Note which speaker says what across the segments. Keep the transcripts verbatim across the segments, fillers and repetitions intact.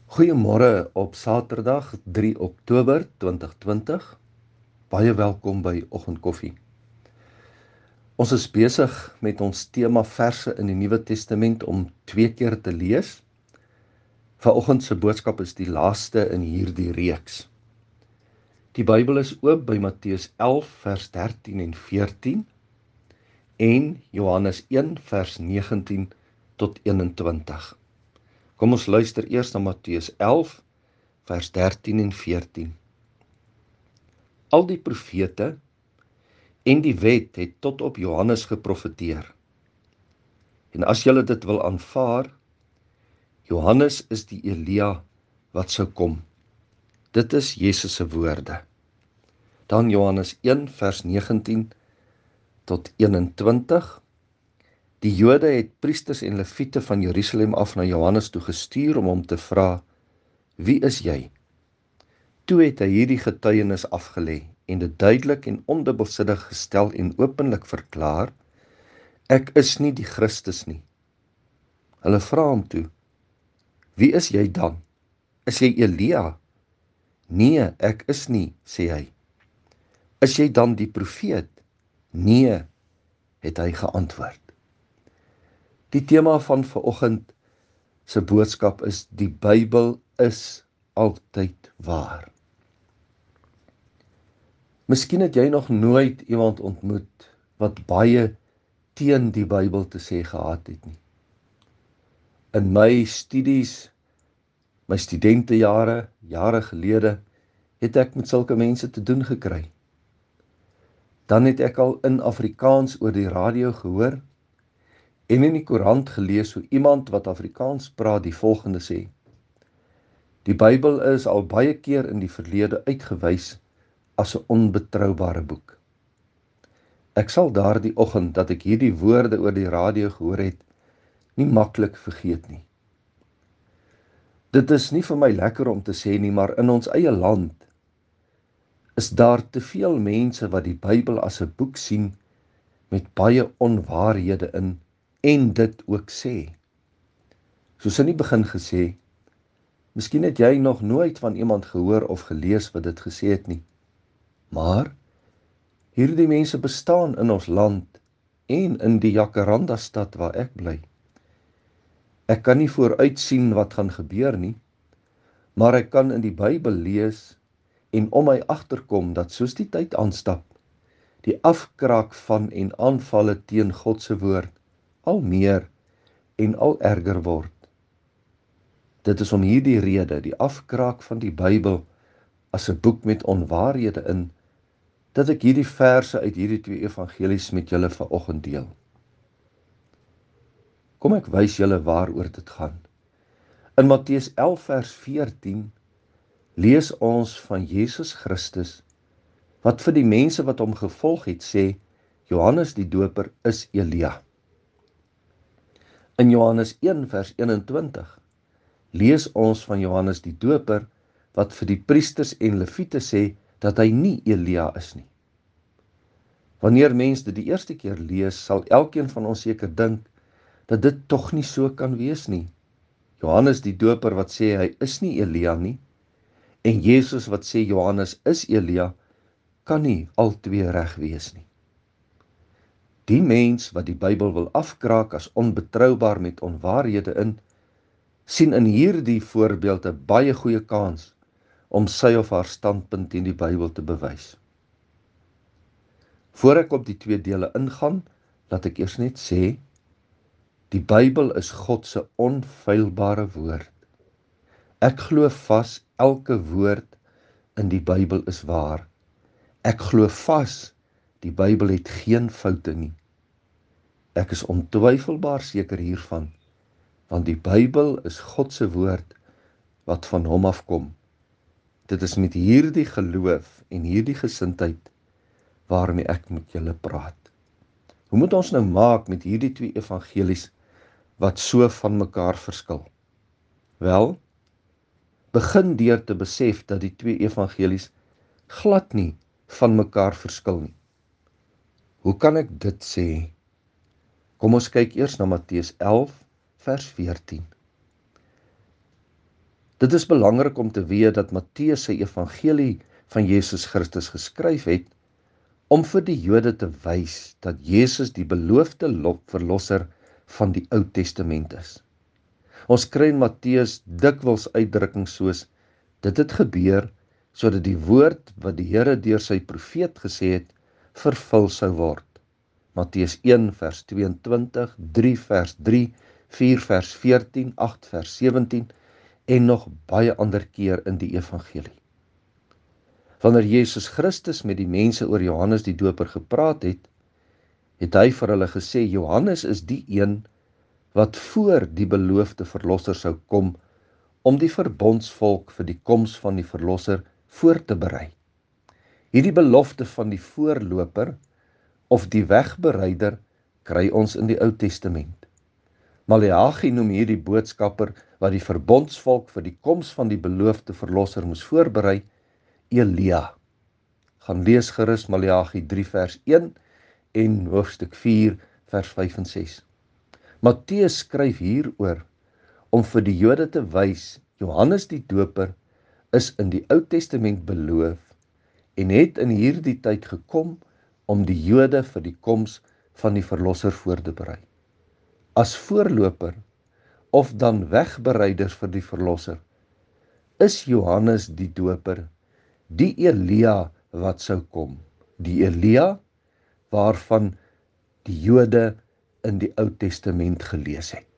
Speaker 1: Goeiemôre op Saterdag drie Oktober twintig twintig. Baie welkom by Oggendkoffie. Ons is besig met ons tema verse in die Nuwe Testament om twee keer te lees. Vanoggend se boodskap is die laaste in hierdie reeks. Die Bybel is oop by Matteus elf vers dertien en veertien en Johannes een vers negentien tot eenentwintig. Kom ons luister eers na Matteus elf vers dertien en veertien. Al die profete en die wet het tot op Johannes geprofeteer. En as julle dit wil aanvaar, Johannes is die Elia wat sou kom. Dit is Jesus se woorde. Dan Johannes een vers negentien tot eenentwintig. Die Jode het priesters en leviete van Jerusalem af na Johannes toe gestuur om hom te vra: "Wie is jy?" Toe het hy hierdie getuienis afgelê en dit duidelik en ondubbelsinnig gestel en openlik verklaar: "Ek is nie die Christus nie." Hulle vra hom toe: "Wie is jy dan? Is jy Elia?" "Nee, ek is nie," sê hy. "Is jy dan die profeet?" "Nee," het hy geantwoord. Die tema van vanoggend se boodskap is: die Bybel is altyd waar. Miskien het jy nog nooit iemand ontmoet wat baie teen die Bybel te sê gehad het nie. In my studies, my studentejare, jare gelede, het ek met sulke mense te doen gekry. Dan het ek al in Afrikaans oor die radio gehoor en in die koerant gelees hoe iemand wat Afrikaans praat die volgende sê: "Die Bybel is al baie keer in die verlede uitgewys as 'n onbetroubare boek." Ek sal daardie oggend dat ek hierdie woorde oor die radio gehoor het, nie maklik vergeet nie. Dit is nie vir my lekker om te sê nie, maar in ons eie land is daar te veel mense wat die Bybel as 'n boek sien met baie onwaarhede in en dit ook sê. Soos in die begin gesê, miskien het jy nog nooit van iemand gehoor of gelees wat dit gesê het nie. Maar hierdie mense bestaan in ons land en in die Jacaranda stad waar ek bly. Ek kan nie vooruit sien wat gaan gebeur nie, maar ek kan in die Bybel lees en om my agterkom dat soos die tyd aanstap, die afkraak van en aanvalle teen God se woord al meer en al erger word. Dit is om hierdie rede, die afkraak van die Bybel as 'n boek met onwaarhede in, dat ek hierdie verse uit hierdie twee evangelies met julle vanoggend deel. Kom ek wys julle waaroor dit gaan. In Matteus elf vers veertien lees ons van Jesus Christus wat vir die mense wat hom gevolg het sê: Johannes die Doper is Elia. In Johannes een vers eenentwintig lees ons van Johannes die Doper wat vir die priesters en leviete sê dat hy nie Elia is nie. Wanneer mense dit die eerste keer lees, sal elkeen van ons seker dink dat dit tog nie so kan wees nie. Johannes die Doper wat sê hy is nie Elia nie, en Jesus wat sê Johannes is Elia, kan nie al twee reg wees nie. Die mens wat die Bybel wil afkraak as onbetroubaar met onwaarhede in, sien in hierdie voorbeeld 'n baie goeie kans om sy of haar standpunt teen die Bybel te bewys. Voor ek op die twee dele ingaan, laat ek eers net sê, die Bybel is God se onfeilbare woord. Ek glo vas elke woord in die Bybel is waar. Ek glo vas die Bybel het geen foute nie. Ek is ontwyfelbaar seker hiervan, want die Bybel is God se woord wat van hom afkom. Dit is met hierdie geloof en hierdie gesindheid waarmee ek met julle praat. Hoe moet ons nou maak met hierdie twee evangelies wat so van mekaar verskil? Wel, begin deur te besef dat die twee evangelies glad nie van mekaar verskil nie. Hoe kan ek dit sê? Kom ons kyk eers na Matteus elf vers veertien. Dit is belangrik om te weet dat Matteus sy evangelie van Jesus Christus geskryf het, om vir die Jode te wys dat Jesus die beloofde verlosser van die Ou Testament is. Ons kry in Matteus dikwels uitdrukkings soos, dit het gebeur, sodat die woord wat die Here deur sy profeet gesê het, vervul sou word. Matteus een vers tweeëntwintig, drie vers drie, vier vers veertien, agt vers sewentien en nog baie ander keer in die evangelie. Wanneer Jesus Christus met die mense oor Johannes die Doper gepraat het, het hy vir hulle gesê, Johannes is die een wat voor die beloofde verlosser sou kom, om die verbondsvolk vir die koms van die verlosser voor te berei. Hierdie belofte van die voorloper, of die wegbereider, kry ons in die Ou Testament. Maleagi noem hierdie boodskapper, wat die verbondsvolk vir die koms van die beloofde verlosser moes voorberei, Elia. Gaan lees gerus Maleagi drie vers een en hoofstuk vier vers vyf en ses. Matteus skryf hieroor om vir die Jode te wys, Johannes die Doper is in die Ou Testament beloof en het in hierdie tyd gekom om die Jode vir die koms van die verlosser voor te berei. As voorloper of dan wegbereiders vir die verlosser, is Johannes die Doper die Elia wat sou kom, die Elia waarvan die Jode in die Ou Testament gelees het.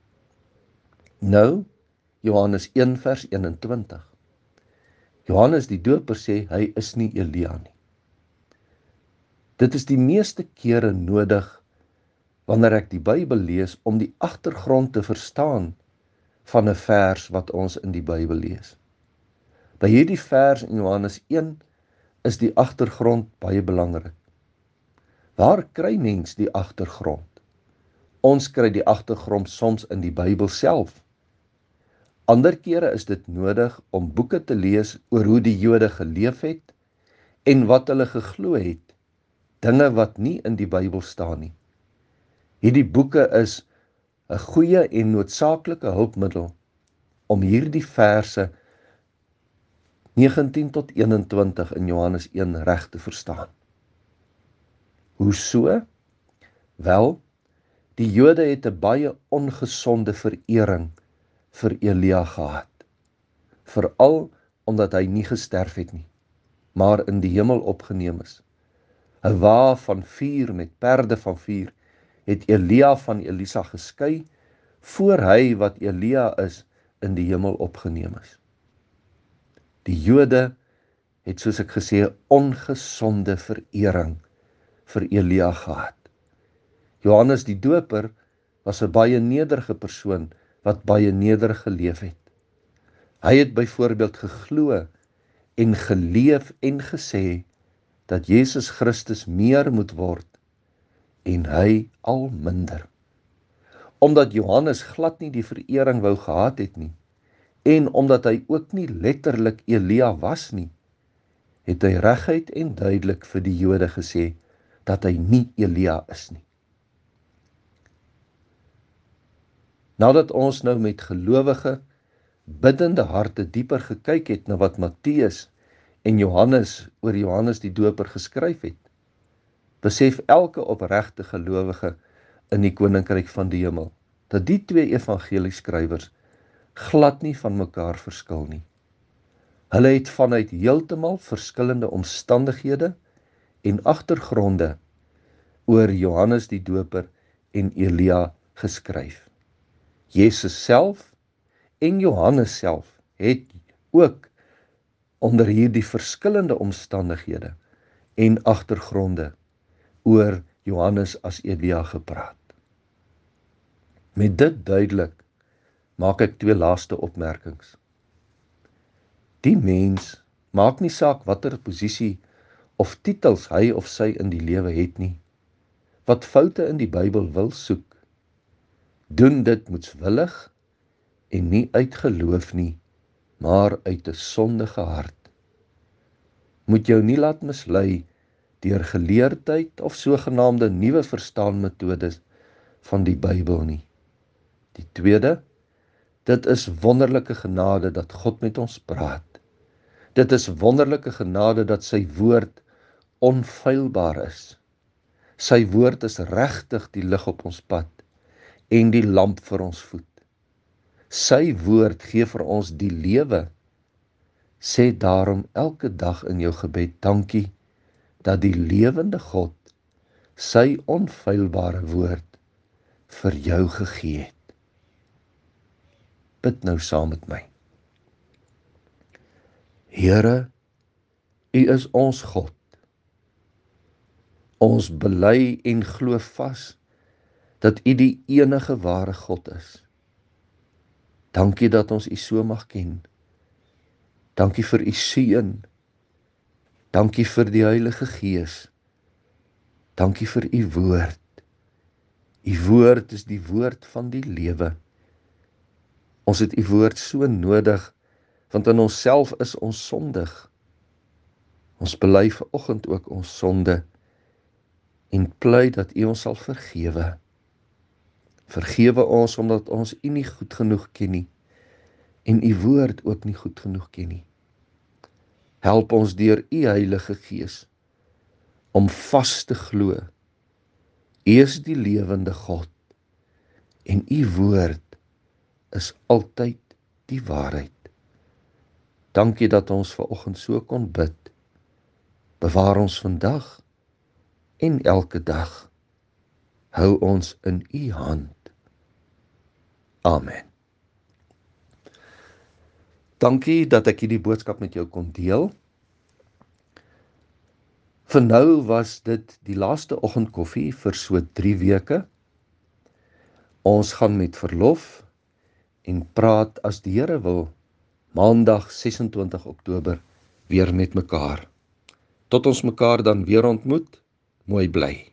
Speaker 1: Nou, Johannes een vers eenentwintig. Johannes die Doper sê, hy is nie Elia nie. Dit is die meeste kere nodig, wanneer ek die Bybel lees, om die agtergrond te verstaan van 'n vers wat ons in die Bybel lees. By hierdie vers in Johannes een is die agtergrond baie belangrik. Waar kry mens die agtergrond? Ons kry die agtergrond soms in die Bybel self. Ander kere is dit nodig om boeke te lees oor hoe die Jode geleef het en wat hulle geglo het, dinge wat nie in die Bybel staan nie. Hierdie boeke is 'n goeie en noodsaaklike hulpmiddel om hierdie verse negentien tot eenentwintig in Johannes een reg te verstaan. Hoe so? Wel, die Jode het 'n baie ongesonde verering vir Elia gehad. Veral omdat hy nie gesterf het nie, maar in die hemel opgeneem is. 'n Wa van vuur met perde van vuur het Elia van Elisa geskei, voor hy wat Elia is, in die hemel opgeneem is. Die Jode het, soos ek gesê, 'n ongesonde verering vir Elia gehad. Johannes die Doper was 'n baie nederige persoon, wat baie nederig geleef het. Hy het byvoorbeeld geglo en geleef en gesê, dat Jesus Christus meer moet word, en hy al minder. Omdat Johannes glad nie die verering wou gehad het nie, en omdat hy ook nie letterlik Elia was nie, het hy reguit en duidelik vir die Jode gesê, dat hy nie Elia is nie. Nadat ons nou met gelowige, biddende harte dieper gekyk het na wat Matteus en Johannes oor Johannes die Doper geskryf het, besef elke opregte gelowige in die koninkryk van die hemel, dat die twee evangelieskrywers glad nie van mekaar verskil nie. Hulle het vanuit heeltemal verskillende omstandighede en agtergronde oor Johannes die Doper en Elia geskryf. Jesus self en Johannes self het ook onder hierdie verskillende omstandighede en agtergronde oor Johannes as Elia gepraat. Met dit duidelik maak ek twee laaste opmerkings. Die mens maak nie saak watter posisie of titels hy of sy in die lewe het nie, wat foute in die Bybel wil soek, doen dit moetswillig en nie uit geloof nie, maar uit 'n sondige hart. Moet jou nie laat mislei deur geleerdheid of sogenaamde nuwe verstaanmetodes van die Bybel nie. Die tweede, Dit is wonderlike genade dat God met ons praat. Dit is wonderlike genade dat sy woord onfeilbaar is. Sy woord is regtig die lig op ons pad en die lamp vir ons voet. Sy woord gee vir ons die lewe. Sê daarom elke dag in jou gebed, dankie dat die lewende God sy onfeilbare woord vir jou gegee het. Bid nou saam met my. Here, U is ons God. Ons bely en glo vas dat U die enige ware God is. Dankie dat ons U so mag ken. Dankie vir U seën. Dankie vir die Heilige Gees. Dankie vir U woord. U woord is die woord van die lewe. Ons het U woord so nodig, want in onsself is ons sondig. Ons bely vanoggend ook ons sonde en pleit dat U ons sal vergewe. Vergewe ons omdat ons U nie goed genoeg ken nie en U woord ook nie goed genoeg ken nie. Help ons deur U Heilige Gees om vas te glo. U is die lewende God en U woord is altyd die waarheid. Dankie dat ons vanoggend so kon bid. Bewaar ons vandag en elke dag. Hou ons in U hand. Amen. Dankie dat ek hierdie boodskap met jou kon deel. Vir nou was dit die laaste oggendkoffie vir so drie weke. Ons gaan met verlof en praat as die Here wil, Maandag ses en twintig Oktober weer met mekaar. Tot ons mekaar dan weer ontmoet, mooi bly.